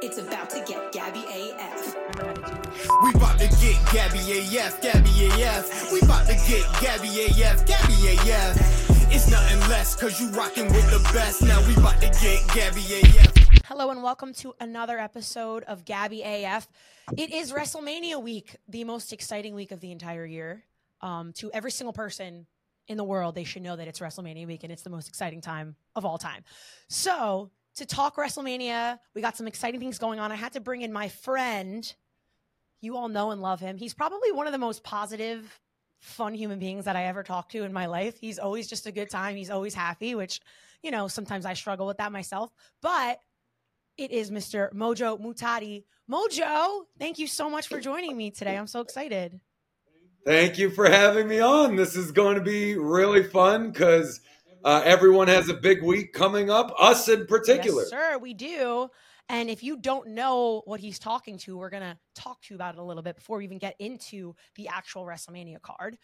It's about to get Gabby AF. We about to get Gabby AF, Gabby AF. We about to get Gabby AF, Gabby AF. It's nothing less, cause you rocking with the best. Now we about to get Gabby AF. Hello and welcome to another episode of Gabby AF. It is WrestleMania week, the most exciting week of the entire year. To every single person in the world, they should know that it's WrestleMania week and it's the most exciting time of all time. So, to talk WrestleMania, we got some exciting things going on. I had to bring in my friend. You all know and love him. He's probably one of the most positive, fun human beings that I ever talked to in my life. He's always just a good time. He's always happy, which, you know, sometimes I struggle with that myself. But it is Mr. Mojo Muhtadi. Mojo, thank you so much for joining me today. I'm so excited. Thank you for having me on. This is going to be really fun because everyone has a big week coming up, us in particular. Yes, sir, we do. And if you don't know what he's talking to, we're going to talk to you about it a little bit before we even get into the actual WrestleMania card.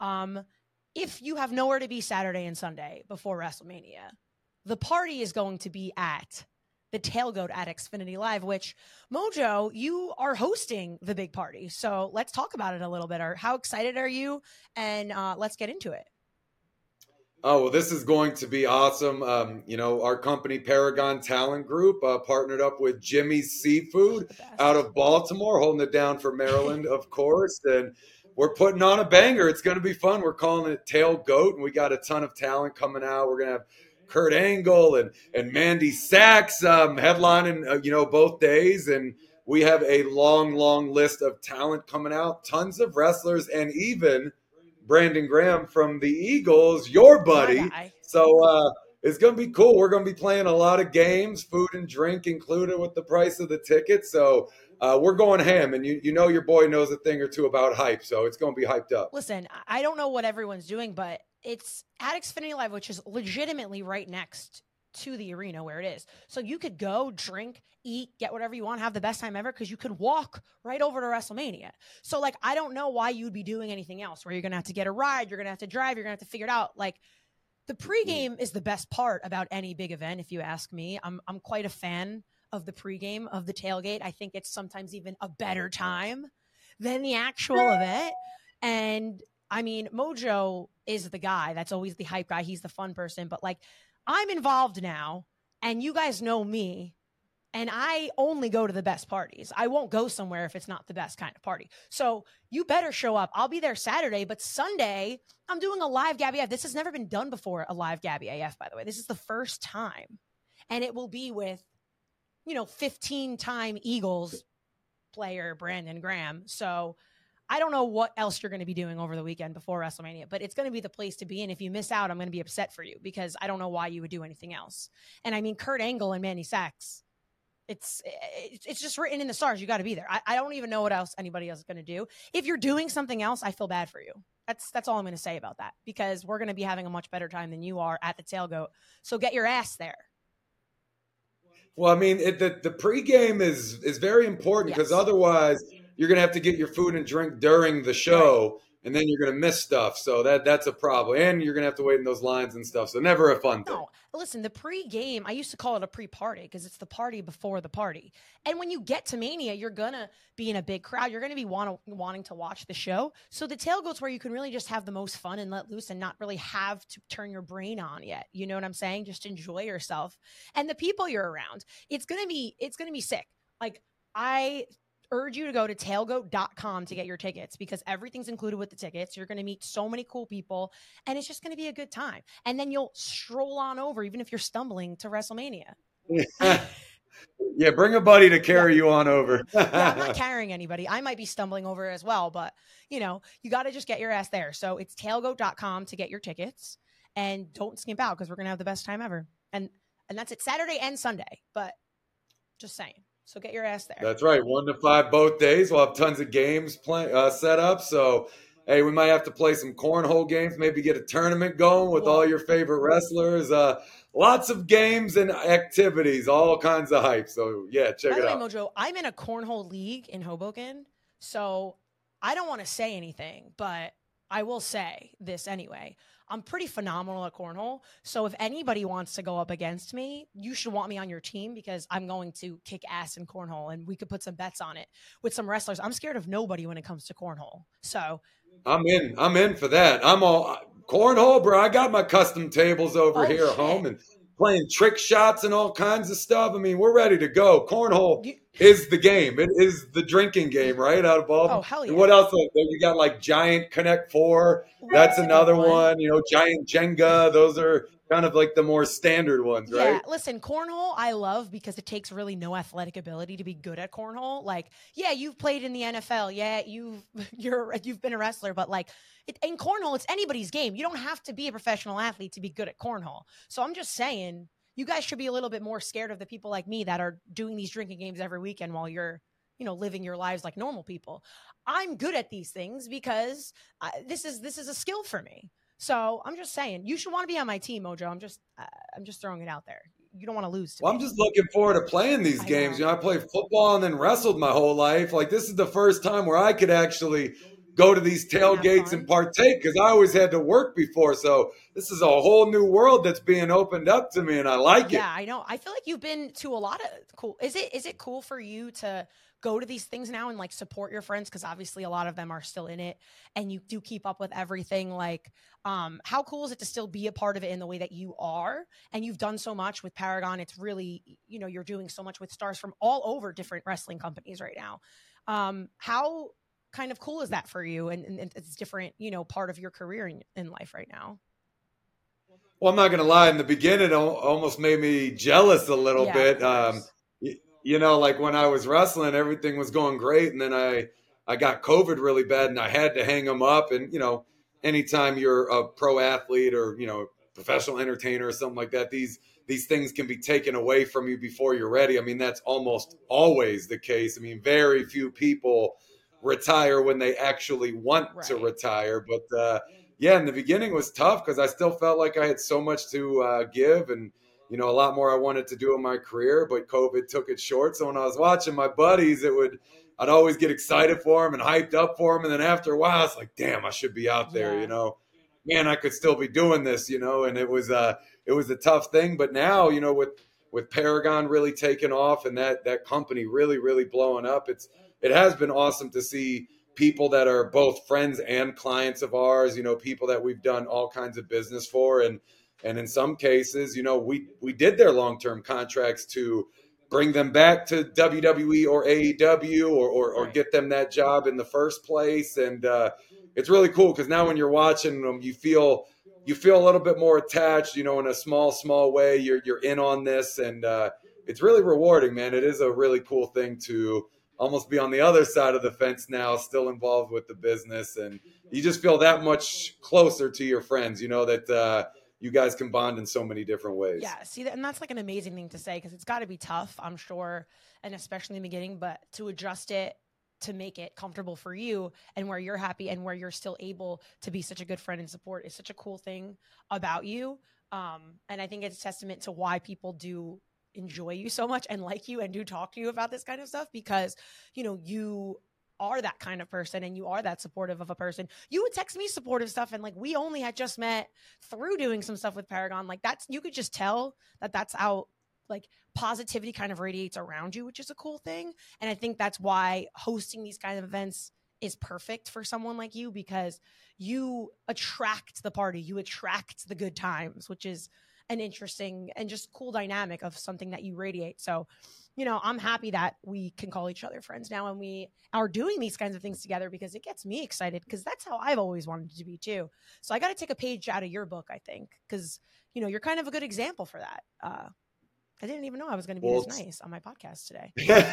If you have nowhere to be Saturday and Sunday before WrestleMania, the party is going to be at the Tailgate at Xfinity Live, which, Mojo, you are hosting the big party. So let's talk about it a little bit. How excited are you? And let's get into it. Oh, well, this is going to be awesome. Our company, Paragon Talent Group, partnered up with Jimmy's Seafood out of Baltimore, holding it down for Maryland, of course. And we're putting on a banger. It's going to be fun. We're calling it Tailgate, and we got a ton of talent coming out. We're going to have Kurt Angle and Mandy Sachs headlining, both days. And we have a long list of talent coming out, tons of wrestlers, and even Brandon Graham from the Eagles, your buddy. So it's going to be cool. We're going to be playing a lot of games, food and drink included with the price of the tickets. So we're going ham, and you know your boy knows a thing or two about hype, so it's going to be hyped up. Listen, I don't know what everyone's doing, but it's at Xfinity Live, which is legitimately right next to the arena where it is. So you could go, drink, eat, get whatever you want, have the best time ever, because you could walk right over to WrestleMania. So, I don't know why you'd be doing anything else, where you're going to have to get a ride, you're going to have to drive, you're going to have to figure it out. The pregame is the best part about any big event, if you ask me. I'm quite a fan of the pregame of the tailgate. I think it's sometimes even a better time than the actual event. And I mean, Mojo is the guy that's always the hype guy. He's the fun person. But I'm involved now, and you guys know me, and I only go to the best parties. I won't go somewhere if it's not the best kind of party. So you better show up. I'll be there Saturday, but Sunday, I'm doing a live Gabby AF. This has never been done before, a live Gabby AF, by the way. This is the first time. And it will be with 15-time Eagles player Brandon Graham. So I don't know what else you're going to be doing over the weekend before WrestleMania, but it's going to be the place to be. And if you miss out, I'm going to be upset for you because I don't know why you would do anything else. And I mean, Kurt Angle and Mandy Sachs, it's just written in the stars. You got to be there. I don't even know what else anybody else is going to do. If you're doing something else, I feel bad for you. That's all I'm going to say about that, because we're going to be having a much better time than you are at the tailgate. So get your ass there. Well, I mean, the pregame is very important, because otherwise you're going to have to get your food and drink during the show, and then you're going to miss stuff. So that's a problem. And you're going to have to wait in those lines and stuff. So never a fun thing. No, listen, the pregame, I used to call it a pre-party because it's the party before the party. And when you get to Mania, you're going to be in a big crowd. You're going to be wanting to watch the show. So the tailgate's where you can really just have the most fun and let loose and not really have to turn your brain on yet. You know what I'm saying? Just enjoy yourself. And the people you're around, it's going to be sick. I urge you to go to tailgate.com to get your tickets, because everything's included with the tickets. You're going to meet so many cool people, and it's just going to be a good time. And then you'll stroll on over, even if you're stumbling, to WrestleMania. Yeah, bring a buddy to carry you on over. I'm not carrying anybody. I might be stumbling over as well, but you got to just get your ass there. So it's tailgate.com to get your tickets, and don't skimp out, because we're going to have the best time ever. And that's it, Saturday and Sunday, but just saying. So get your ass there. That's right. 1 to 5 both days. We'll have tons of games set up. So, hey, we might have to play some cornhole games, maybe get a tournament going with all your favorite wrestlers. Lots of games and activities, all kinds of hype. So, yeah, check it out. By the way, Mojo, I'm in a cornhole league in Hoboken, so I don't want to say anything, but I will say this anyway. I'm pretty phenomenal at cornhole. So if anybody wants to go up against me, you should want me on your team because I'm going to kick ass in cornhole and we could put some bets on it with some wrestlers. I'm scared of nobody when it comes to cornhole. So I'm in for that. I'm all cornhole, bro. I got my custom tables over here at home and playing trick shots and all kinds of stuff. I mean, we're ready to go. Cornhole is the game. It is the drinking game, right? Out of all. Oh, hell yeah. And what else? You got like Giant Connect 4. That's another one. You know, Giant Jenga. Those are kind of like the more standard ones, right? Yeah, listen, cornhole I love because it takes really no athletic ability to be good at cornhole. Like, yeah, you've played in the NFL. Yeah, you've been a wrestler, but like in cornhole, it's anybody's game. You don't have to be a professional athlete to be good at cornhole. So I'm just saying, you guys should be a little bit more scared of the people like me that are doing these drinking games every weekend while you're, you know, living your lives like normal people. I'm good at these things because this is a skill for me. So I'm just saying, you should want to be on my team, Mojo. I'm just throwing it out there. You don't want to lose. I'm just looking forward to playing these games. You know, I played football and then wrestled my whole life. Like, this is the first time where I could actually go to these tailgates and partake because I always had to work before. So this is a whole new world that's being opened up to me, and I like it. Yeah, I know. I feel like you've been to a lot of cool. Is it cool for you to go to these things now and like support your friends? Because obviously a lot of them are still in it and you do keep up with everything. Like, how cool is it to still be a part of it in the way that you are? And you've done so much with Paragon. It's really, you know, you're doing so much with stars from all over different wrestling companies right now. How kind of cool is that for you? And it's different, you know, part of your career in life right now. Well, I'm not going to lie. In the beginning, it almost made me jealous a little bit. You know, like when I was wrestling, everything was going great. And then I got COVID really bad and I had to hang them up. And, you know, anytime you're a pro athlete or, you know, professional entertainer or something like that, these things can be taken away from you before you're ready. I mean, that's almost always the case. I mean, very few people retire when they actually want to retire. But, yeah, in the beginning it was tough because I still felt like I had so much to give and, you know, a lot more I wanted to do in my career, but COVID took it short. So when I was watching my buddies, I'd always get excited for them and hyped up for them. And then after a while, it's like, damn, I should be out there, you know, man, I could still be doing this, you know, and it was a tough thing. But now, you know, with Paragon really taking off and that company really, really blowing up, it has been awesome to see people that are both friends and clients of ours, you know, people that we've done all kinds of business for. And in some cases, you know, we did their long-term contracts to bring them back to WWE or AEW or get them that job in the first place. And it's really cool because now when you're watching them, you feel a little bit more attached, you know, in a small way. You're in on this, and it's really rewarding, man. It is a really cool thing to almost be on the other side of the fence now, still involved with the business, and you just feel that much closer to your friends, you know, that you guys can bond in so many different ways. Yeah, see, and that's like an amazing thing to say because it's got to be tough, I'm sure, and especially in the beginning, but to adjust it to make it comfortable for you and where you're happy and where you're still able to be such a good friend and support is such a cool thing about you. And I think it's a testament to why people do enjoy you so much and like you and do talk to you about this kind of stuff because, you know, you are that kind of person and you are that supportive of a person. You would text me supportive stuff and like we only had just met through doing some stuff with Paragon. Like that's, you could just tell that that's how like positivity kind of radiates around you, which is a cool thing. And I think that's why hosting these kind of events is perfect for someone like you because you attract the party, you attract the good times, which is an interesting and just cool dynamic of something that you radiate. So, you know, I'm happy that we can call each other friends now and we are doing these kinds of things together because it gets me excited because that's how I've always wanted to be too. So I got to take a page out of your book, I think, because, you know, you're kind of a good example for that. I didn't even know I was going to be this nice on my podcast today.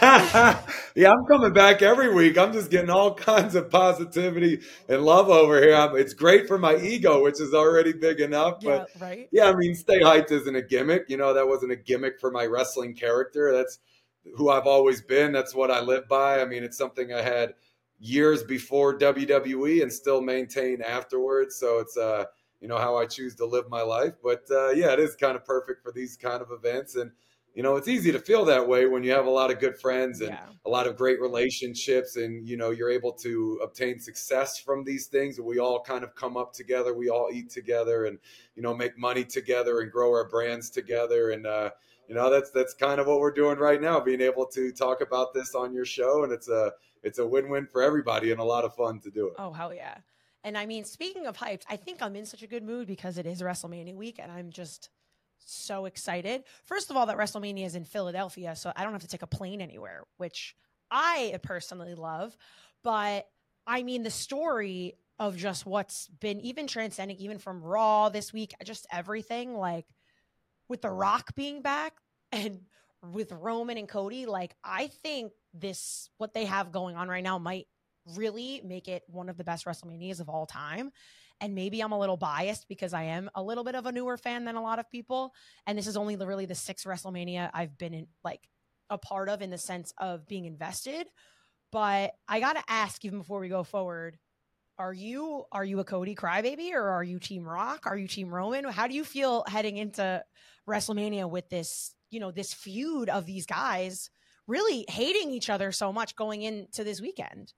Yeah, I'm coming back every week. I'm just getting all kinds of positivity and love over here. It's great for my ego, which is already big enough. But yeah, I mean, stay hyped isn't a gimmick. You know, that wasn't a gimmick for my wrestling character. That's who I've always been. That's what I live by. I mean, it's something I had years before WWE and still maintain afterwards. So it's you know, how I choose to live my life. But yeah, it is kind of perfect for these kind of events. And you know, it's easy to feel that way when you have a lot of good friends and Yeah. a lot of great relationships, and, you know, you're able to obtain success from these things. We all kind of come up together. We all eat together and, you know, make money together and grow our brands together. And, you know, that's kind of what we're doing right now, being able to talk about this on your show. And it's a win-win for everybody and a lot of fun to do it. Oh, hell yeah. And I mean, speaking of hyped, I think I'm in such a good mood because it is WrestleMania week and I'm just so excited. First of all, that WrestleMania is in Philadelphia, so I don't have to take a plane anywhere, which I personally love. But I mean, the story of just what's been even transcending, even from Raw this week, just everything, like with The Rock being back and with Roman and Cody, like I think what they have going on right now might really make it one of the best WrestleManias of all time. And maybe I'm a little biased because I am a little bit of a newer fan than a lot of people. And this is only really the 6th WrestleMania I've been in, like a part of, in the sense of being invested. But I got to ask, even before we go forward, are you a Cody crybaby, or are you Team Rock? Are you Team Roman? How do you feel heading into WrestleMania with this, you know, this feud of these guys really hating each other so much going into this weekend?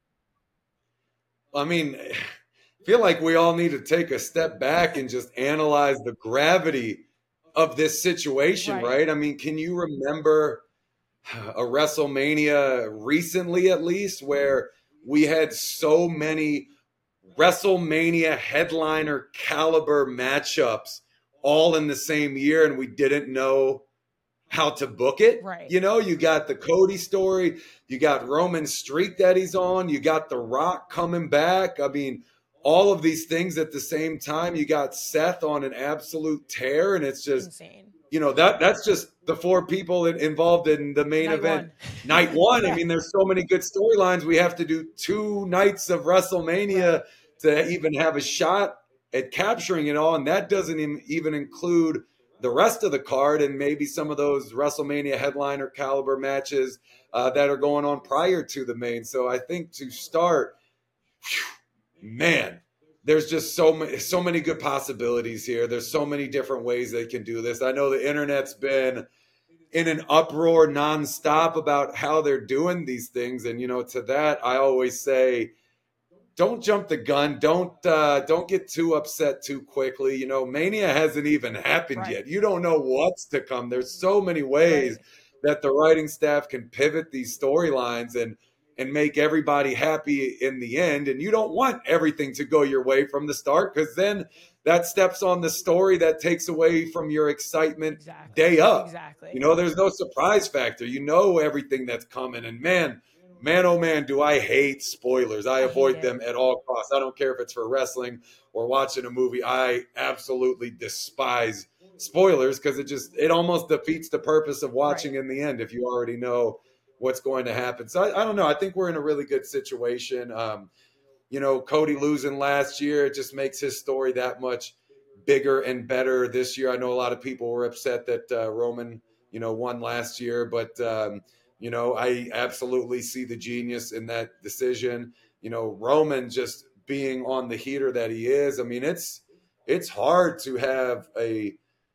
I mean, I feel like we all need to take a step back and just analyze the gravity of this situation, right? I mean, can you remember a WrestleMania recently, at least, where we had so many WrestleMania headliner caliber matchups all in the same year and we didn't know how to book it? Right. You know, you got the Cody story, you got Roman's streak that he's on, you got The Rock coming back. I mean, all of these things at the same time. You got Seth on an absolute tear, and it's just insane. You know, that's just the 4 people involved in the main event. Night one. Yeah. I mean, there's so many good storylines. We have to do 2 nights of WrestleMania to even have a shot at capturing it all. And that doesn't even include the rest of the card and maybe some of those WrestleMania headliner caliber matches that are going on prior to the main. So I think to start, man, there's just so many good possibilities here. There's so many different ways they can do this. I know the internet's been in an uproar nonstop about how they're doing these things. And, you know, to that, I always say, don't jump the gun. Don't get too upset too quickly. You know, Mania hasn't even happened yet. You don't know what's to come. There's so many ways that the writing staff can pivot these storylines and make everybody happy in the end. And you don't want everything to go your way from the start, because then that steps on the story that takes away from your excitement day up. You know, there's no surprise factor. You know everything that's coming. And man, oh man, do I hate spoilers. I avoid them at all costs. I don't care if it's for wrestling or watching a movie. I absolutely despise spoilers because it almost defeats the purpose of watching in the end if you already know what's going to happen. So I don't know. I think we're in a really good situation. You know, Cody losing last year, it just makes his story that much bigger and better this year. I know a lot of people were upset that Roman, you know, won last year, but you know, I absolutely see the genius in that decision. You know, Roman just being on the heater that he is. I mean, it's hard to have a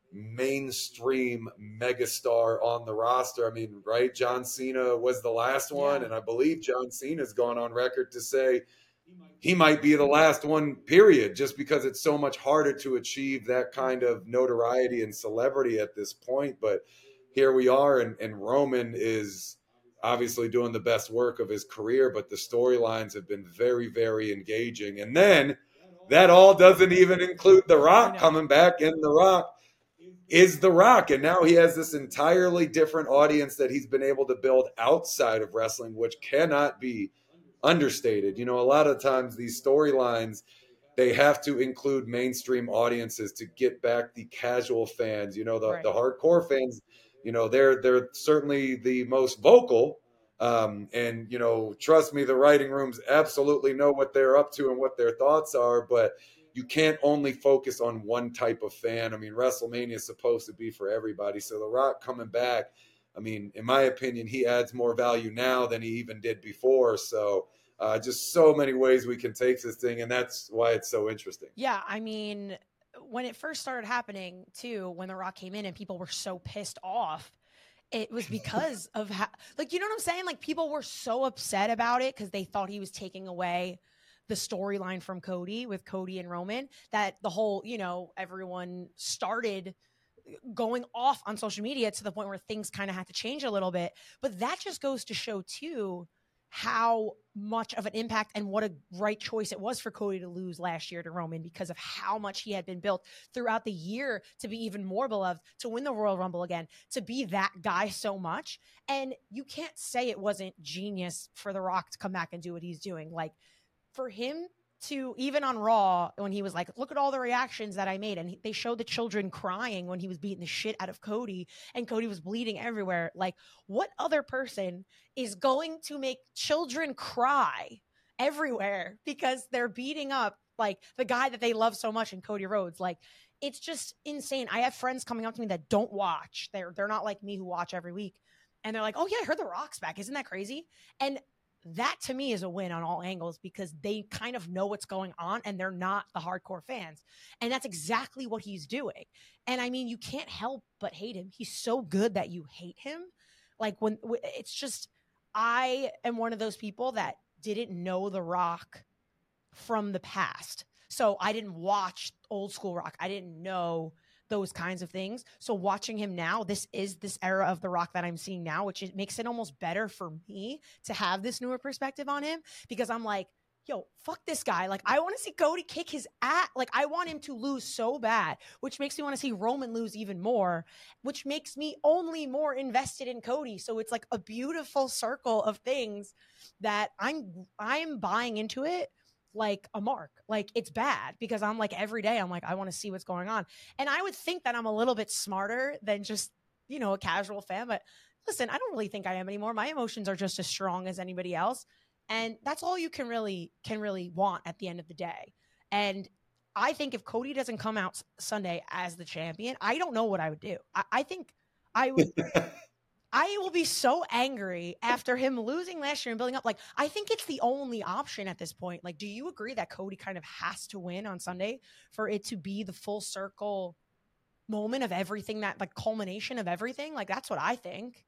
mainstream megastar on the roster. I mean, right? John Cena was the last one, and I believe John Cena's gone on record to say he might be the last one, period, just because it's so much harder to achieve that kind of notoriety and celebrity at this point. But here we are, and Roman is obviously doing the best work of his career, but the storylines have been very, very engaging. And then that all doesn't even include The Rock coming back, and The Rock is The Rock. And now he has this entirely different audience that he's been able to build outside of wrestling, which cannot be understated. You know, a lot of times these storylines, they have to include mainstream audiences to get back the casual fans, you know, the hardcore fans. You know, they're certainly the most vocal. And, you know, trust me, the writing rooms absolutely know what they're up to and what their thoughts are, but you can't only focus on one type of fan. I mean, WrestleMania is supposed to be for everybody. So The Rock coming back, I mean, in my opinion, he adds more value now than he even did before. So just so many ways we can take this thing, and that's why it's so interesting. Yeah, I mean, when it first started happening, too, when The Rock came in and people were so pissed off it was because of how, like, you know what I'm saying? Like, people were so upset about it because they thought he was taking away the storyline from Cody with Cody and Roman, that the whole, everyone started going off on social media to the point where things kind of had to change a little bit. But that just goes to show too how much of an impact and what a right choice it was for Cody to lose last year to Roman, because of how much he had been built throughout the year to be even more beloved, to win the Royal Rumble again, to be that guy so much. And you can't say it wasn't genius for The Rock to come back and do what he's doing. Like, for him to, even on Raw, when he was like, look at all the reactions that I made. And they showed the children crying when he was beating the shit out of Cody and Cody was bleeding everywhere. Like, what other person is going to make children cry everywhere because they're beating up like the guy that they love so much in Cody Rhodes? Like, it's just insane. I have friends coming up to me that don't watch. They're not like me who watch every week. And they're like, oh yeah, I heard The Rock's back. Isn't that crazy? And that to me is a win on all angles, because they kind of know what's going on and they're not the hardcore fans. And that's exactly what he's doing. And I mean, you can't help but hate him. He's so good that you hate him. Like, when it's just, I am one of those people that didn't know The Rock from the past. So I didn't watch old school Rock. I didn't know those kinds of things. So watching him now, this is this era of The Rock that I'm seeing now, which makes it almost better for me to have this newer perspective on him, because I'm like, yo, fuck this guy. Like, I want to see Cody kick his ass. Like, I want him to lose so bad, which makes me want to see Roman lose even more, which makes me only more invested in Cody. So it's like a beautiful circle of things that I'm buying into it like a mark. Like, it's bad because I'm like, every day I'm like, I want to see what's going on. And I would think that I'm a little bit smarter than just, a casual fan, but listen, I don't really think I am anymore. My emotions are just as strong as anybody else. And that's all you can really want at the end of the day. And I think if Cody doesn't come out Sunday as the champion, I don't know what I would do. I think I would I will be so angry after him losing last year and building up. Like, I think it's the only option at this point. Like, do you agree that Cody kind of has to win on Sunday for it to be the full circle moment of everything, that like culmination of everything? Like, that's what I think.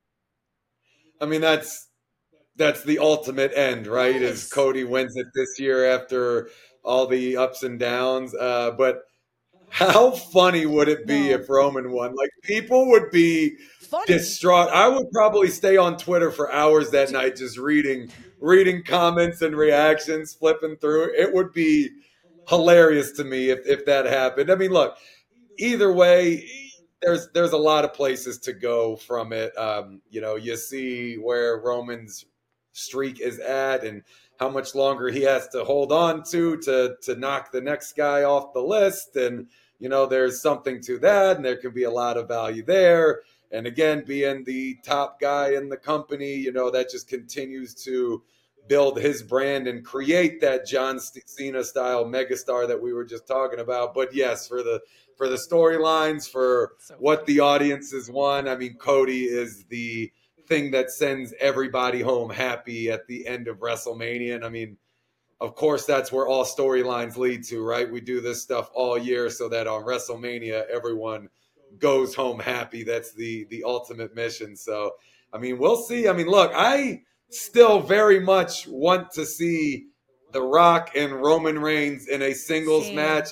I mean, that's the ultimate end, right? Yes. Is Cody wins it this year after all the ups and downs. But how funny would it be if Roman won? Like, people would be distraught. I would probably stay on Twitter for hours that night just reading comments and reactions, flipping through. It would be hilarious to me if that happened. I mean, look, either way, there's a lot of places to go from it. You see where Roman's streak is at and how much longer he has to hold on to knock the next guy off the list. And, there's something to that, and there can be a lot of value there. And again, being the top guy in the company, that just continues to build his brand and create that John Cena style megastar that we were just talking about. But yes, for the storylines, for what the audiences want, I mean, Cody is the thing that sends everybody home happy at the end of WrestleMania. And I mean, of course, that's where all storylines lead to, right? We do this stuff all year so that on WrestleMania, everyone goes home happy. That's the ultimate mission. So, I mean, we'll see. I mean, look, I still very much want to see The Rock and Roman Reigns in a singles match.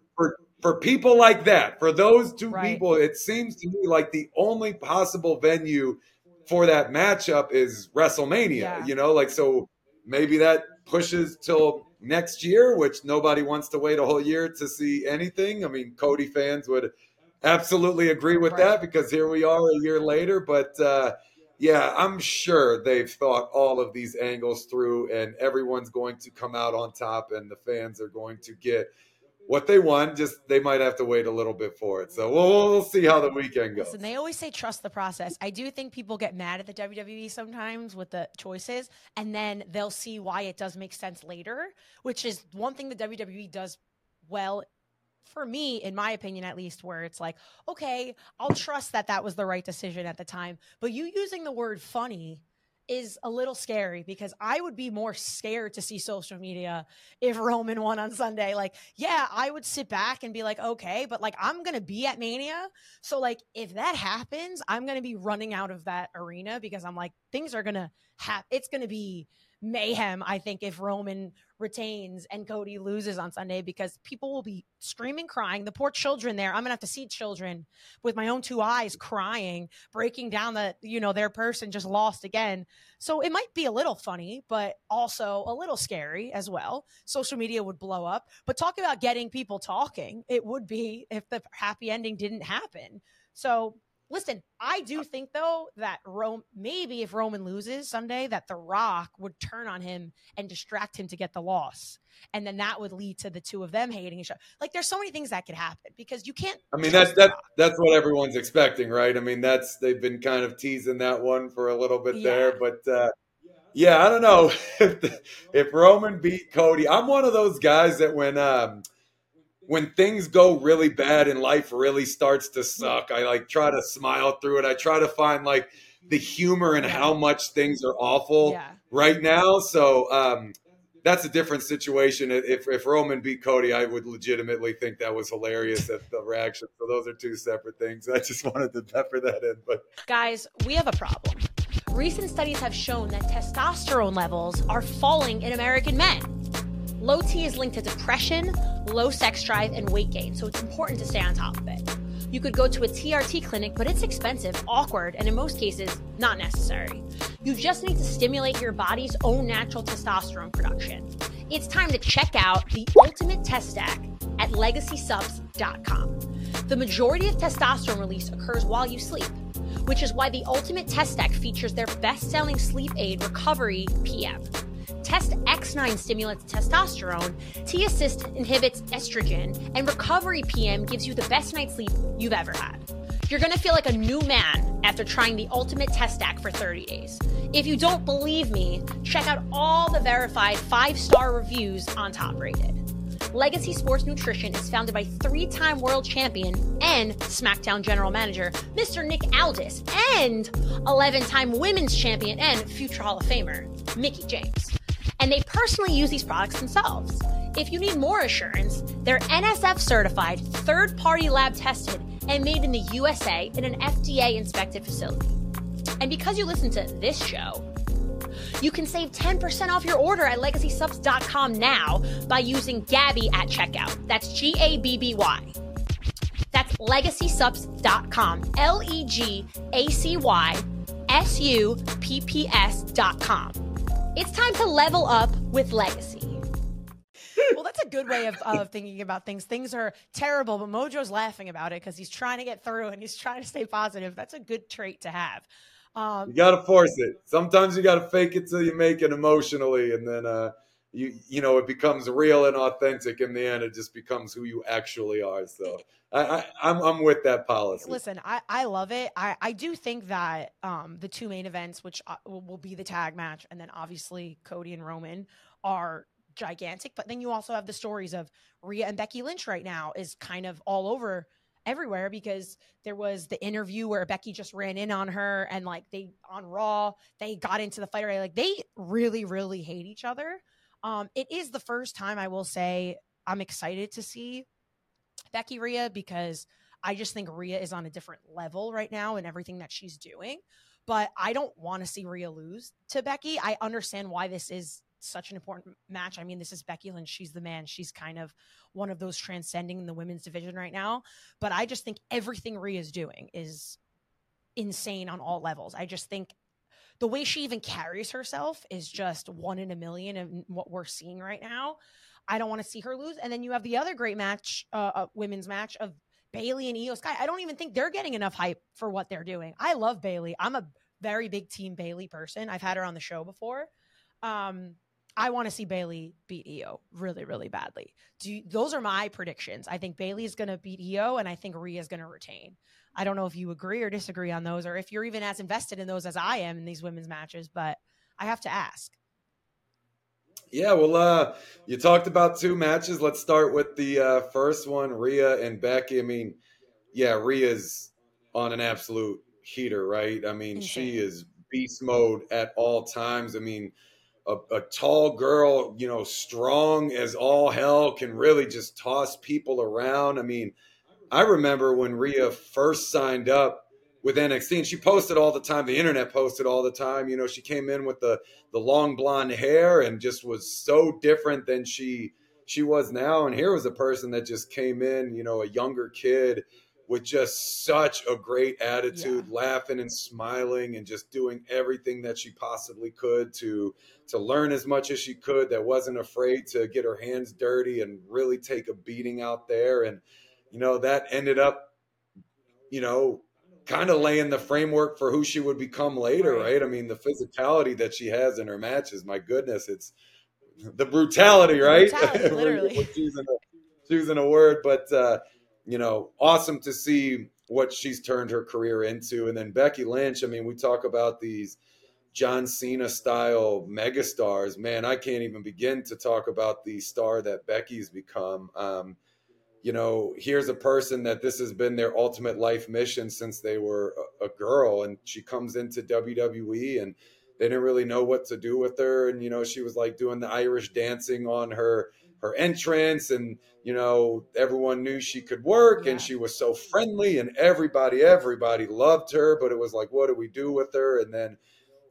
For people like that, for those two people, it seems to me like the only possible venue for that matchup is WrestleMania, so maybe that pushes till next year, which nobody wants to wait a whole year to see anything. I mean, Cody fans would absolutely agree with that, because here we are a year later. But I'm sure they've thought all of these angles through, and everyone's going to come out on top, and the fans are going to get what they want. Just they might have to wait a little bit for it. So we'll see how the weekend goes. Listen, they always say trust the process. I do think people get mad at the WWE sometimes with the choices, and then they'll see why it does make sense later, which is one thing the WWE does well, for me, in my opinion at least, where it's like, okay, I'll trust that was the right decision at the time. But you using the word funny is a little scary because I would be more scared to see social media if Roman won on Sunday. Like, yeah, I would sit back and be like, okay, but like I'm going to be at Mania. So like if that happens, I'm going to be running out of that arena because I'm like, things are going to it's going to be mayhem, I think, if Roman retains and Cody loses on Sunday, because people will be screaming, crying. The poor children there. I'm gonna have to see children with my own two eyes crying, breaking down that, you know, their person just lost again. So it might be a little funny, but also a little scary as well. Social media would blow up. But talk about getting people talking, it would be if the happy ending didn't happen. So listen, I do think, though, that maybe if Roman loses Sunday, that The Rock would turn on him and distract him to get the loss. And then that would lead to the two of them hating each other. Like, there's so many things that could happen because you can't. I mean, that's what everyone's expecting, right? I mean, they've been kind of teasing that one for a little bit there. But, yeah, I don't know. If Roman beat Cody, I'm one of those guys that when things go really bad and life really starts to suck, I like try to smile through it. I try to find like the humor in how much things are awful right now. So that's a different situation. If Roman beat Cody, I would legitimately think that was hilarious at the reaction. So those are two separate things. I just wanted to pepper that in. But guys, we have a problem. Recent studies have shown that testosterone levels are falling in American men. Low T is linked to depression, low sex drive, and weight gain, so it's important to stay on top of it. You could go to a TRT clinic, but it's expensive, awkward, and in most cases, not necessary. You just need to stimulate your body's own natural testosterone production. It's time to check out the Ultimate Test Stack at LegacySubs.com. The majority of testosterone release occurs while you sleep, which is why the Ultimate Test Stack features their best-selling sleep aid, Recovery PM. Test X9 stimulates testosterone, T-Assist inhibits estrogen, and Recovery PM gives you the best night's sleep you've ever had. You're going to feel like a new man after trying the Ultimate Test Stack for 30 days. If you don't believe me, check out all the verified 5-star reviews on Top Rated. Legacy Sports Nutrition is founded by 3-time world champion and SmackDown general manager, Mr. Nick Aldis, and 11-time women's champion and future Hall of Famer, Mickie James. And they personally use these products themselves. If you need more assurance, they're NSF certified, third-party lab tested, and made in the USA in an FDA-inspected facility. And because you listen to this show, you can save 10% off your order at LegacySubs.com now by using Gabby at checkout. That's Gabby. That's LegacySubs.com. LegacySupps.com. It's time to level up with Legacy. Well, that's a good way of thinking about things. Things are terrible, but Mojo's laughing about it because he's trying to get through and he's trying to stay positive. That's a good trait to have. You got to force it. Sometimes you got to fake it till you make it emotionally, and then you know it becomes real and authentic. In the end, it just becomes who you actually are. So I'm with that policy. Listen, I love it. I do think that the two main events, which will be the tag match, and then obviously Cody and Roman, are gigantic. But then you also have the stories of Rhea and Becky Lynch right now is kind of all over everywhere, because there was the interview where Becky just ran in on her, and like they on Raw, they got into the fight already. Like they really, really hate each other. It is the first time, I will say, I'm excited to see Becky Rhea, because I just think Rhea is on a different level right now in everything that she's doing. But I don't want to see Rhea lose to Becky. I understand why this is such an important match. I mean, this is Becky Lynch. She's the man. She's kind of one of those transcending in the women's division right now. But I just think everything Rhea is doing is insane on all levels. I just think the way she even carries herself is just 1 in a million in what we're seeing right now. I don't want to see her lose. And then you have the other great match, women's match of Bayley and Io Sky. I don't even think they're getting enough hype for what they're doing. I love Bayley. I'm a very big Team Bayley person. I've had her on the show before. I want to see Bayley beat Io really, really badly. Those are my predictions. I think Bayley is going to beat Io, and I think Rhea is going to retain. I don't know if you agree or disagree on those, or if you're even as invested in those as I am in these women's matches, but I have to ask. Yeah, well, you talked about two matches. Let's start with the first one, Rhea and Becky. I mean, yeah, Rhea's on an absolute heater, right? I mean, She is beast mode at all times. I mean, a tall girl, strong as all hell, can really just toss people around. I mean, I remember when Rhea first signed up with NXT, and she posted all the time. The internet posted all the time. She came in with the long blonde hair and just was so different than she was now. And here was a person that just came in, a younger kid with just such a great attitude, laughing and smiling and just doing everything that she possibly could to learn as much as she could, that wasn't afraid to get her hands dirty and really take a beating out there. And, that ended up, kind of laying the framework for who she would become later, right? I mean, the physicality that she has in her matches, my goodness, it's the brutality, right? Brutality, literally. choosing a word, but awesome to see what she's turned her career into. And then Becky Lynch, I mean, we talk about these John Cena style megastars. Man, I can't even begin to talk about the star that Becky's become. Here's a person that this has been their ultimate life mission since they were a girl, and she comes into WWE and they didn't really know what to do with her. And, she was like doing the Irish dancing on her entrance, and, everyone knew she could work, and she was so friendly, and everybody loved her, but it was like, what do we do with her? And then,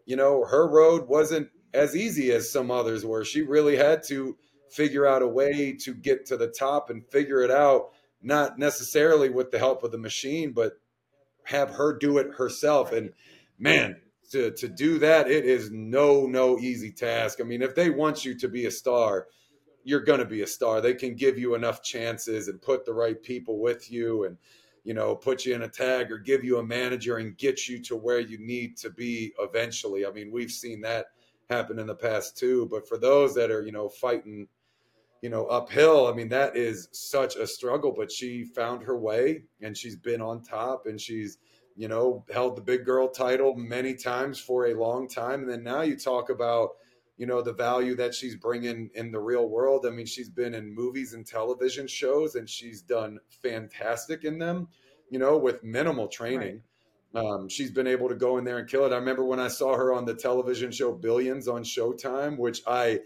her road wasn't as easy as some others were. She really had to figure out a way to get to the top and figure it out, not necessarily with the help of the machine, but have her do it herself. And man, to do that, it is no easy task. I mean, if they want you to be a star, you're going to be a star. They can give you enough chances and put the right people with you and, put you in a tag or give you a manager and get you to where you need to be eventually. I mean, we've seen that happen in the past too, but for those that are, fighting, uphill, I mean, that is such a struggle, but she found her way and she's been on top, and she's, held the big girl title many times for a long time. And then now you talk about, the value that she's bringing in the real world. I mean, she's been in movies and television shows, and she's done fantastic in them, with minimal training. Right. She's been able to go in there and kill it. I remember when I saw her on the television show Billions on Showtime, which I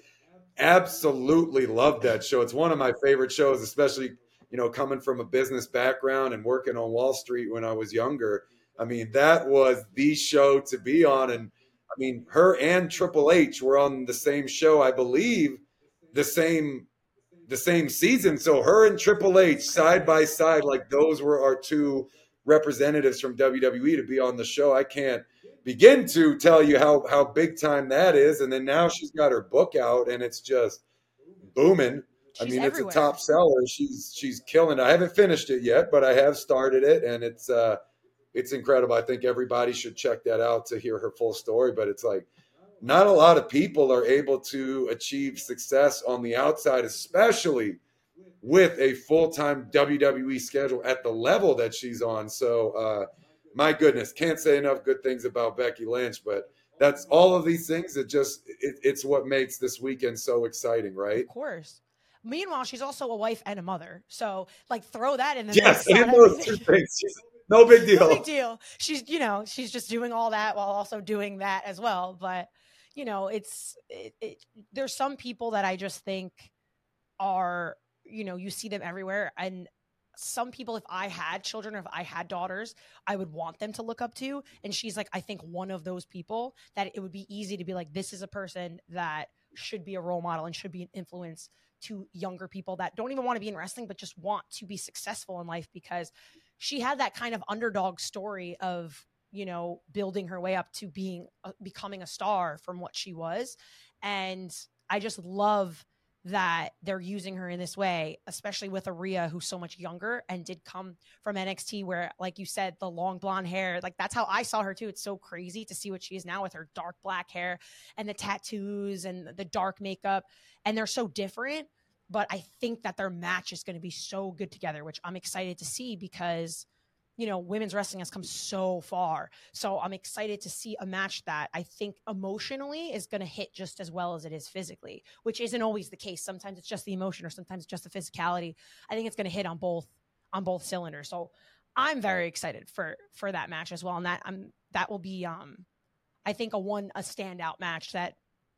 absolutely love that show. It's one of my favorite shows, especially, coming from a business background and working on Wall Street when I was younger. I mean, that was the show to be on. And I mean, her and Triple H were on the same show, I believe, the same season. So her and Triple H side by side, like those were our two representatives from WWE to be on the show. I can't begin to tell you how big time that is. And then now she's got her book out and it's just booming. I mean, everywhere. It's a top seller. She's killing it. I haven't finished it yet, but I have started it, and it's incredible. I think everybody should check that out to hear her full story. But it's like not a lot of people are able to achieve success on the outside, especially with a full-time WWE schedule at the level that she's on. So, my goodness, can't say enough good things about Becky Lynch, but that's all of these things that it's what makes this weekend so exciting, right? Of course. Meanwhile, she's also a wife and a mother. So, like, throw that in the mix. Yes, in those two things. No big deal. No big deal. She's just doing all that while also doing that as well. But, there's some people that I just think are, you see them everywhere. And some people, if I had children or if I had daughters, I would want them to look up to. And she's like, I think one of those people that it would be easy to be like, this is a person that should be a role model and should be an influence to younger people that don't even want to be in wrestling, but just want to be successful in life, because she had that kind of underdog story of, building her way up to becoming a star from what she was. And I just love that they're using her in this way, especially with Rhea, who's so much younger and did come from NXT where, like you said, the long blonde hair, like that's how I saw her too. It's so crazy to see what she is now with her dark black hair and the tattoos and the dark makeup. And they're so different, but I think that their match is going to be so good together, which I'm excited to see because, women's wrestling has come so far. So I'm excited to see a match that I think emotionally is going to hit just as well as it is physically, which isn't always the case. Sometimes it's just the emotion or sometimes it's just the physicality. I think it's going to hit on both cylinders. So I'm very excited for that match as well. And that will be I think a standout match that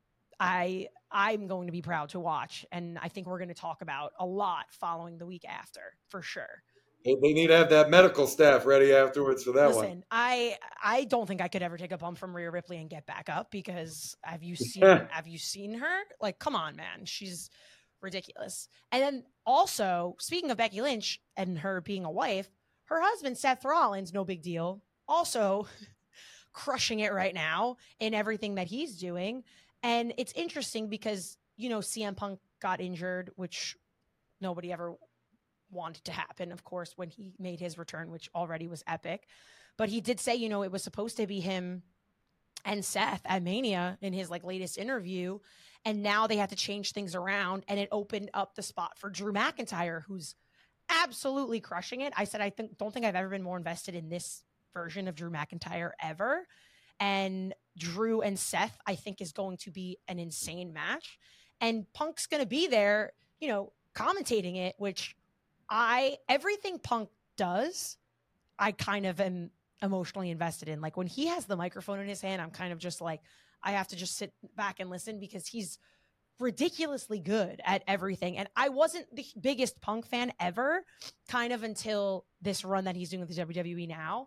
I'm going to be proud to watch, and I think we're going to talk about a lot following the week after, for sure. They need to have that medical staff ready afterwards for that one. Listen, I don't think I could ever take a bump from Rhea Ripley and get back up, because have you seen her? Like, come on, man. She's ridiculous. And then also, speaking of Becky Lynch and her being a wife, her husband, Seth Rollins, no big deal, also crushing it right now in everything that he's doing. And it's interesting because, CM Punk got injured, which nobody ever wanted to happen, of course, when he made his return, which already was epic. But he did say, it was supposed to be him and Seth at Mania in his latest interview. And now they had to change things around, and it opened up the spot for Drew McIntyre, who's absolutely crushing it. I said, don't think I've ever been more invested in this version of Drew McIntyre ever. And Drew and Seth, I think, is going to be an insane match. And Punk's going to be there, commentating it, which everything Punk does, I kind of am emotionally invested in. Like, when he has the microphone in his hand, I'm kind of just like, I have to just sit back and listen, because he's ridiculously good at everything. And I wasn't the biggest Punk fan ever, kind of until this run that he's doing with the WWE now.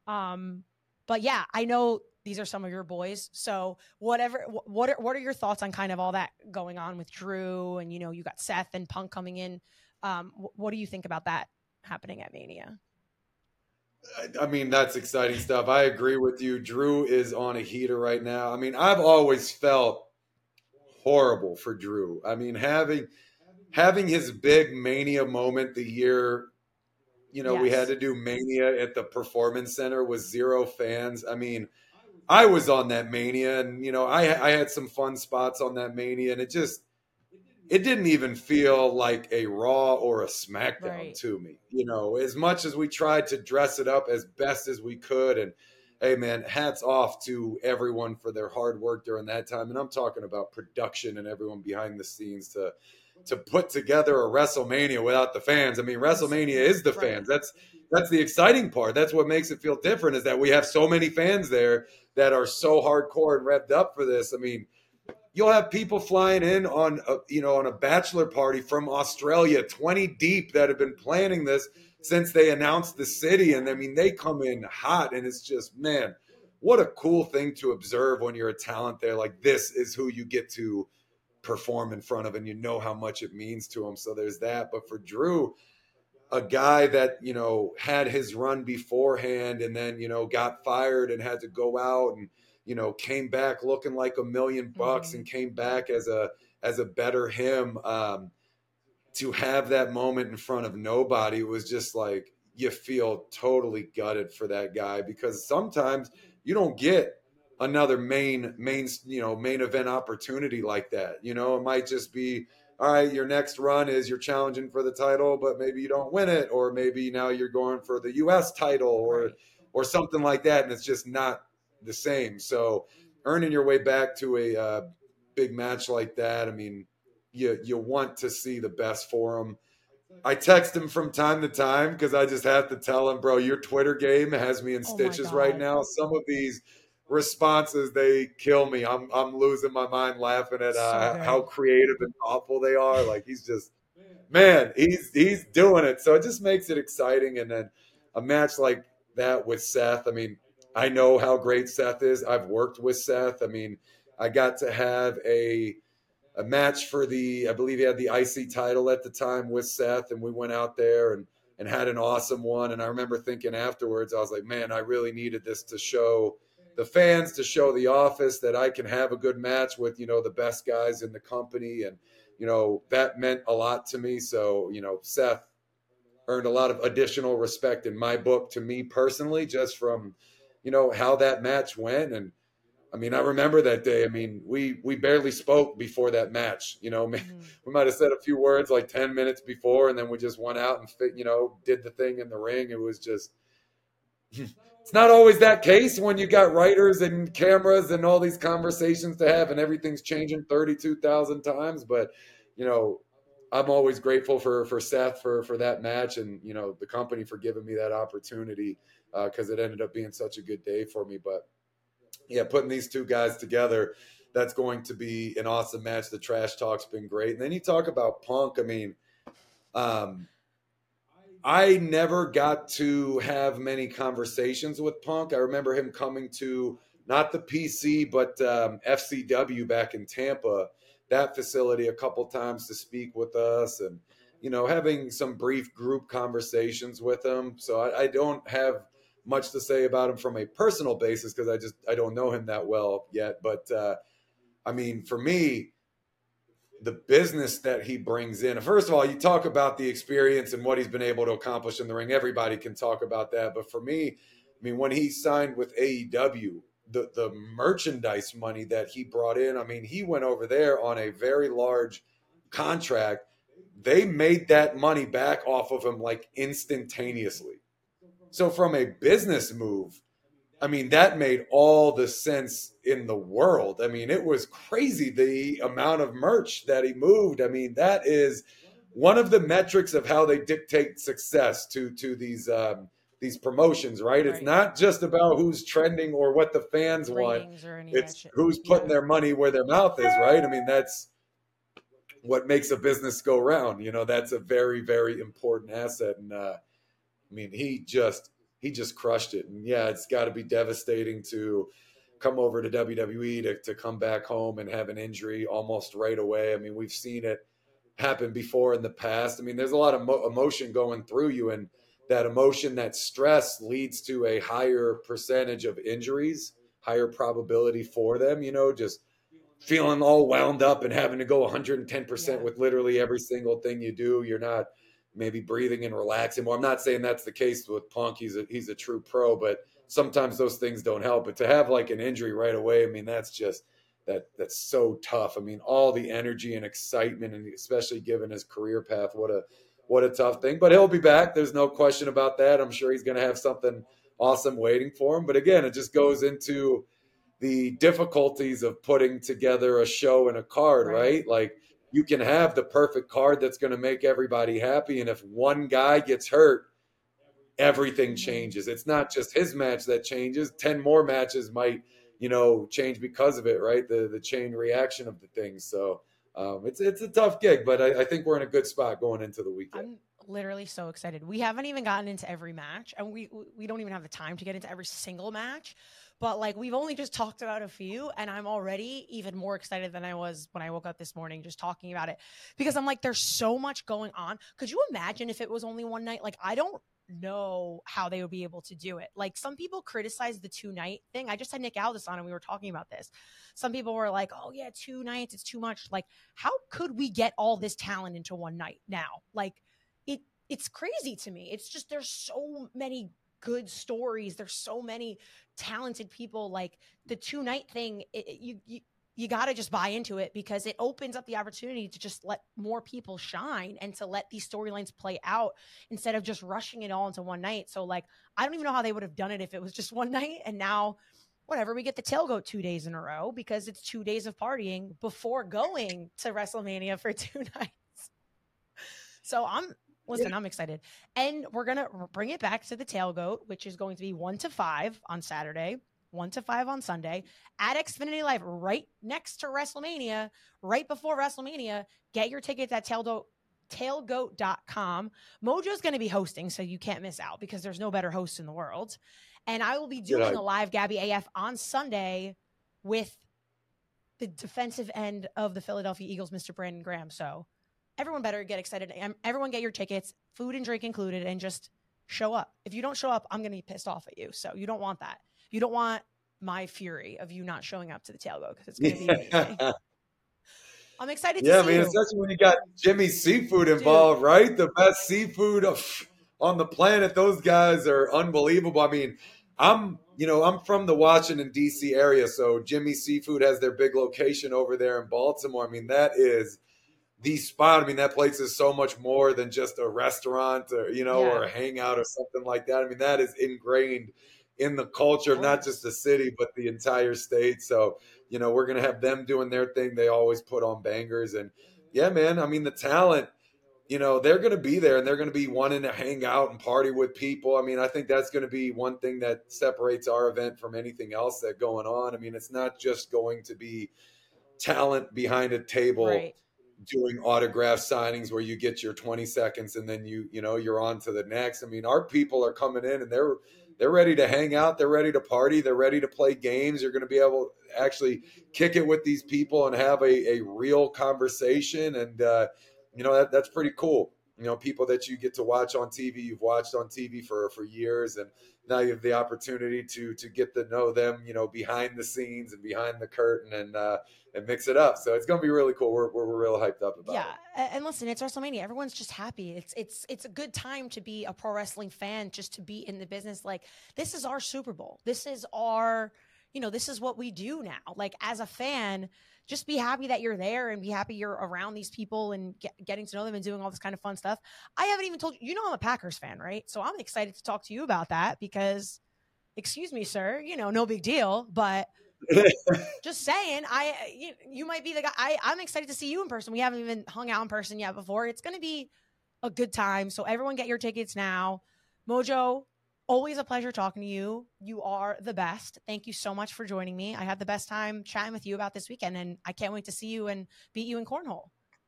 But yeah, I know these are some of your boys. So what are your thoughts on kind of all that going on with Drew, and, you got Seth and Punk coming in? What do you think about that happening at Mania? I mean, that's exciting stuff. I agree with you. Drew is on a heater right now. I mean, I've always felt horrible for Drew. I mean, having his big Mania moment the year, Yes. we had to do Mania at the Performance Center with 0 fans. I mean, I was on that Mania, and, I had some fun spots on that Mania, and it didn't even feel like a Raw or a SmackDown Right. to me. As much as we tried to dress it up as best as we could. And hey, man, hats off to everyone for their hard work during that time. And I'm talking about production and everyone behind the scenes to put together a WrestleMania without the fans. I mean, WrestleMania is the fans. That's the exciting part. That's what makes it feel different, is that we have so many fans there that are so hardcore and revved up for this. I mean, you'll have people flying in on a bachelor party from Australia, 20 deep, that have been planning this since they announced the city. And I mean, they come in hot, and it's just, man, what a cool thing to observe when you're a talent there. Like, this is who you get to perform in front of, and how much it means to them. So there's that. But for Drew, a guy that, had his run beforehand, and then, got fired and had to go out and, came back looking like $1 million and came back as a better him, to have that moment in front of nobody was just like, you feel totally gutted for that guy, because sometimes you don't get another main event opportunity like that. It might just be, all right, your next run is you're challenging for the title, but maybe you don't win it, or maybe now you're going for the US title or something like that, and it's just not the same. So earning your way back to a big match like that, I mean, you want to see the best for him. I text him from time to time, because I just have to tell him, bro, your Twitter game has me in stitches right now. Some of these responses, they kill me. I'm losing my mind laughing at how creative and thoughtful they are. Like, he's just, man, he's doing it. So it just makes it exciting. And then a match like that with Seth, I mean, I know how great Seth is. I've worked with Seth. I mean, I got to have a match for I believe he had the IC title at the time with Seth, and we went out there and had an awesome one. And I remember thinking afterwards, I was like, man, I really needed this to show the fans, to show the office that I can have a good match with, the best guys in the company. And, that meant a lot to me. So, Seth earned a lot of additional respect in my book to me personally, just from, how that match went. And I mean, I remember that day. I mean, we barely spoke before that match. We might have said a few words like 10 minutes before, and then we just went out and did the thing in the ring. It was just, it's not always that case when you got writers and cameras and all these conversations to have, and everything's changing 32,000 times. But, I'm always grateful for Seth for that match, and, the company for giving me that opportunity, because it ended up being such a good day for me. But yeah, putting these two guys together, that's going to be an awesome match. The trash talk's been great. And then you talk about Punk. I mean, I never got to have many conversations with Punk. I remember him coming to not the PC, but FCW back in Tampa, that facility, a couple times to speak with us and, having some brief group conversations with him. So I don't have much to say about him from a personal basis because I don't know him that well yet. But I mean, for me, the business that he brings in. First of all, you talk about the experience and what he's been able to accomplish in the ring. Everybody can talk about that. But for me, I mean, when he signed with AEW, the merchandise money that he brought in, I mean, he went over there on a very large contract. They made that money back off of him like instantaneously. So from a business move, I mean, that made all the sense in the world. I mean, it was crazy the amount of merch that he moved. I mean, that is one of the metrics of how they dictate success to these promotions, right? It's not just about who's trending or what the fans want. It's who's putting their money where their mouth is, right? I mean, that's what makes a business go round. That's a very, very important asset. And I mean, he just crushed it. And yeah, it's got to be devastating to come over to WWE to come back home and have an injury almost right away. I mean, we've seen it happen before in the past. I mean, there's a lot of emotion going through you, and that emotion, that stress leads to a higher percentage of injuries, higher probability for them, just feeling all wound up and having to go 110% with literally every single thing you do. You're not maybe breathing and relaxing more. I'm not saying that's the case with Punk. He's a true pro, but sometimes those things don't help. But to have like an injury right away, I mean, that's just that's so tough. I mean, all the energy and excitement, and especially given his career path, what a tough thing. But he'll be back. There's no question about that. I'm sure he's going to have something awesome waiting for him. But again, it just goes into the difficulties of putting together a show and a card, right? Like, you can have the perfect card that's going to make everybody happy. And if one guy gets hurt, everything changes. It's not just his match that changes. 10 more matches might, change because of it, right? The chain reaction of the thing. So it's a tough gig, but I think we're in a good spot going into the weekend. I'm literally so excited. We haven't even gotten into every match, and we don't even have the time to get into every single match. But like, we've only just talked about a few, and I'm already even more excited than I was when I woke up this morning just talking about it, because I'm like, there's so much going on. Could you imagine if it was only one night? Like, I don't know how they would be able to do it. Like, some people criticize the 2-night thing. I just had Nick Aldis on and we were talking about this. Some people were like, oh yeah, 2 nights, it's too much. Like, how could we get all this talent into one night now? Like, it's crazy to me. It's just, there's so many good stories. There's so many talented people. Like, the 2-night thing, you got to just buy into it, because it opens up the opportunity to just let more people shine and to let these storylines play out instead of just rushing it all into one night. So like, I don't even know how they would have done it if it was just one night. And now, whatever, we get the tailgate 2 days in a row because it's 2 days of partying before going to WrestleMania for 2 nights. So I'm excited. And we're going to bring it back to the tailgate, which is going to be 1 to 5 on Saturday, 1 to 5 on Sunday at Xfinity Live, right next to WrestleMania, right before WrestleMania. Get your tickets at tailgoat.com. Mojo's going to be hosting, so you can't miss out because there's no better host in the world. And I will be doing a live Gabby AF on Sunday with the defensive end of the Philadelphia Eagles, Mr. Brandon Graham. So everyone better get excited. Everyone get your tickets, food and drink included, and just show up. If you don't show up, I'm going to be pissed off at you. So you don't want that. You don't want my fury of you not showing up to the tailgate, because it's going to be amazing. I'm excited to see you. Yeah, especially when you got Jimmy Seafood involved, right? The best seafood on the planet. Those guys are unbelievable. I mean, I'm from the Washington, D.C. area, so Jimmy Seafood has their big location over there in Baltimore. I mean, that is the spot. I mean, that place is so much more than just a restaurant or, or a hangout or something like that. I mean, that is ingrained in the culture of not just the city, but the entire state. So, we're going to have them doing their thing. They always put on bangers. And yeah, man, I mean, the talent, you know, they're going to be there and they're going to be wanting to hang out and party with people. I mean, I think that's going to be one thing that separates our event from anything else that's going on. I mean, it's not just going to be talent behind a table Right. doing autograph signings where you get your 20 seconds and then you know, you're on to the next. I mean, our people are coming in and they're ready to hang out. They're ready to party. They're ready to play games. You're going to be able to actually kick it with these people and have a real conversation. And, you know, that's pretty cool. You know, people that you get to watch on TV, you've watched on TV for years. And now you have the opportunity to get to know them, you know, behind the scenes and behind the curtain and mix it up. So it's going to be really cool. We're real hyped up about it. Yeah. And listen, it's WrestleMania. Everyone's just happy. It's a good time to be a pro wrestling fan, just to be in the business. Like, this is our Super Bowl. This is our, you know, this is what we do now. Like, as a fan, just be happy that you're there and be happy you're around these people and getting to know them and doing all this kind of fun stuff. I haven't even told you, you know, I'm a Packers fan, right? So I'm excited to talk to you about that because, excuse me, sir, you know, no big deal, but just saying, you might be the guy. I'm excited to see you in person. We haven't even hung out in person yet before. It's going to be a good time. So everyone get your tickets now. Mojo, always a pleasure talking to you. You are the best. Thank you so much for joining me. I had the best time chatting with you about this weekend, and I can't wait to see you and beat you in cornhole.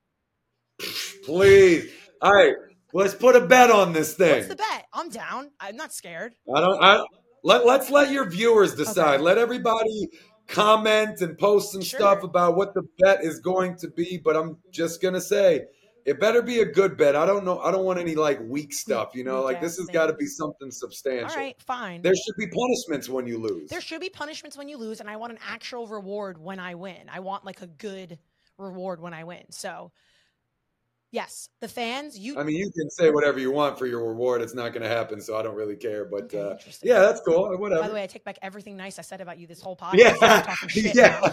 Please. All right. Let's put a bet on this thing. What's the bet? I'm down. I'm not scared. Let's let your viewers decide. Okay. Let everybody comment and post some stuff about what the bet is going to be. But I'm just gonna say, it better be a good bet. I don't know. I don't want any like weak stuff. You know, like this has got to be something substantial. All right, fine. There should be punishments when you lose. There should be punishments when you lose, and I want an actual reward when I win. I want like a good reward when I win. So, yes, the fans. I mean, you can say whatever you want for your reward. It's not going to happen, so I don't really care. But okay, yeah, that's cool. Whatever. By the way, I take back everything nice I said about you this whole podcast. Yeah, I'm talking shit now.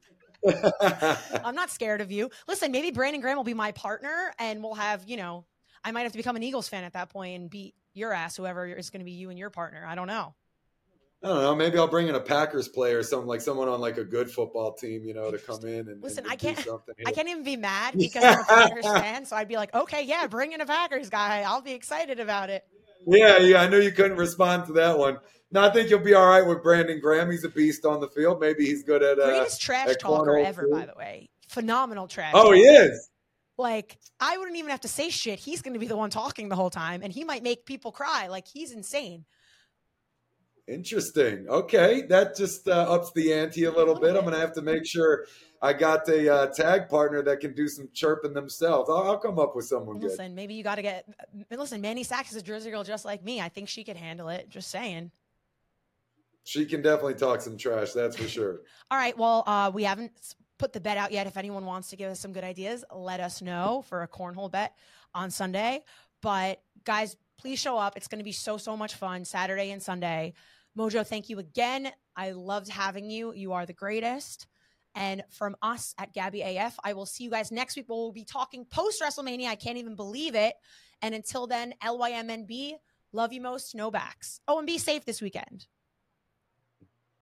I'm not scared of you. Listen, maybe Brandon Graham will be my partner, and we'll have, you know, I might have to become an Eagles fan at that point and beat your ass, whoever is going to be you and your partner. I don't know. Maybe I'll bring in a Packers player or something, like someone on like a good football team, you know, to come in and listen. And I can't even be mad Yeah. because I'm a Packers fan. So I'd be like, okay, yeah, bring in a Packers guy. I'll be excited about it. Yeah. I knew you couldn't respond to that one. No, I think you'll be all right with Brandon Graham. He's a beast on the field. Maybe he's good at greatest trash talker ever, by the way. Phenomenal trash. Oh, talker. he is. Like, I wouldn't even have to say shit. He's going to be the one talking the whole time, and he might make people cry. Like, he's insane. Interesting. Okay, that just ups the ante a little bit. I'm going to have to make sure I got a tag partner that can do some chirping themselves. I'll come up with someone good. Listen, maybe you got to get – listen, Manny Sachs is a Jersey girl just like me. I think she could handle it. Just saying. She can definitely talk some trash, that's for sure. All right, well, we haven't put the bet out yet. If anyone wants to give us some good ideas, let us know for a cornhole bet on Sunday. But, guys, please show up. It's going to be so much fun Saturday and Sunday. Mojo, thank you again. I loved having you. You are the greatest. And from us at Gabby AF, I will see you guys next week. We'll be talking post-WrestleMania. I can't even believe it. And until then, LYMNB, love you most, no backs. Oh, and be safe this weekend.